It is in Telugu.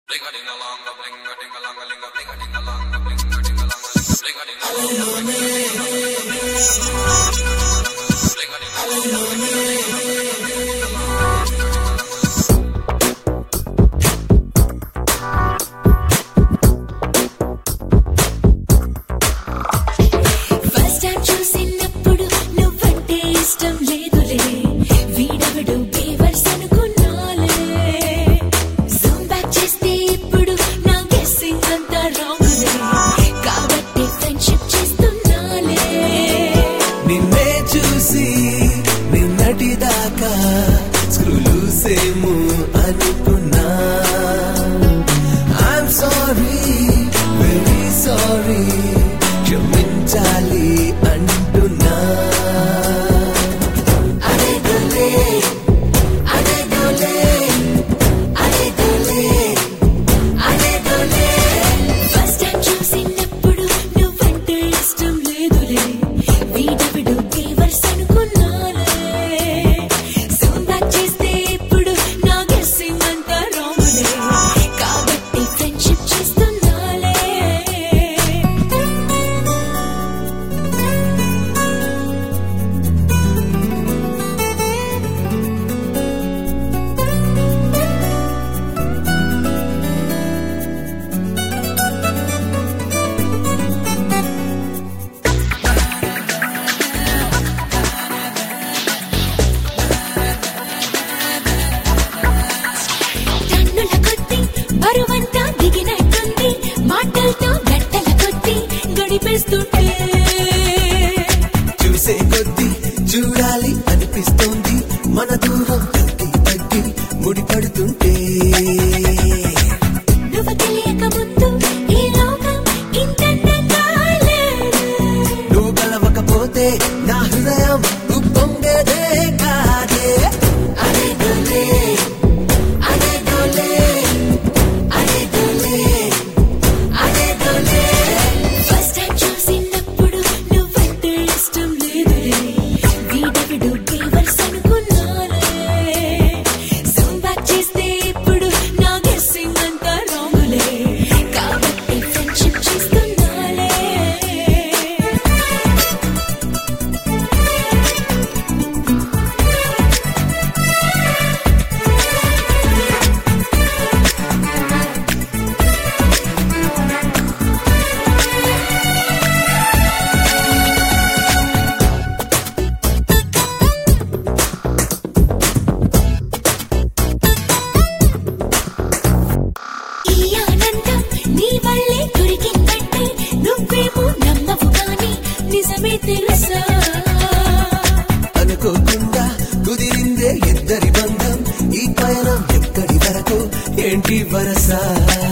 I'm sorry, very sorry, క్షమించాలి అంటున్నా. అడగలే అడగలే అడగలే అడగలే ఫస్ట్ టైం చూసినప్పుడు నువ్వంటే ఇష్టం లేదులే, వీడవిడు ఫేవర్స్ అనుకున్నాలే. జూమ్ బ్యాక్ చేస్తే ఇప్పుడు నా గెస్సింగ్ అంతా రాంగులే, కాబట్టి ఫ్రెండ్షిప్ చేస్తున్నాలే. టన్నుల కొద్ది బరువంతా దిగినట్టుంది, మాటలతో గంటల కొద్ది గడిపేస్తుంటే. చూసే కొద్ది చూడాలి అనిపిస్తోంది, మన దూరం తగ్గి తగ్గి ముడిపడుతుంటే. నువ్వు తెలియక ముందు ఈ లోకం ఇంతంతంగా లేదు. నువ్వు గెలవకపోతే నా హృదయం ఉప్పొంగేదే కాదే. అడగలే అడగలే అడగలే అడగలే ఫస్ట్ టైం చూసినప్పుడు నువ్వంటే ఇష్టం లేదులే, వీడవిడు ఫేవర్స్ అనుకున్నాలే. జూమ్ బ్యాక్ చేస్తే ఇప్పుడు నా గెస్సింగ్ అంతా రాంగులే, కాబట్టి ఫ్రెండ్షిప్ చేస్తున్నాలే. ఈ ఆనందం నీ వల్లే దొరికిందంటే నువ్వేమో నమ్మవు కానీ నిజమే తెలుసా. అనుకోకుండా కుదిరిందే ఇద్దరి బంధం, ఈ పయనం ఎక్కడి వరకు ఏంటి వరస.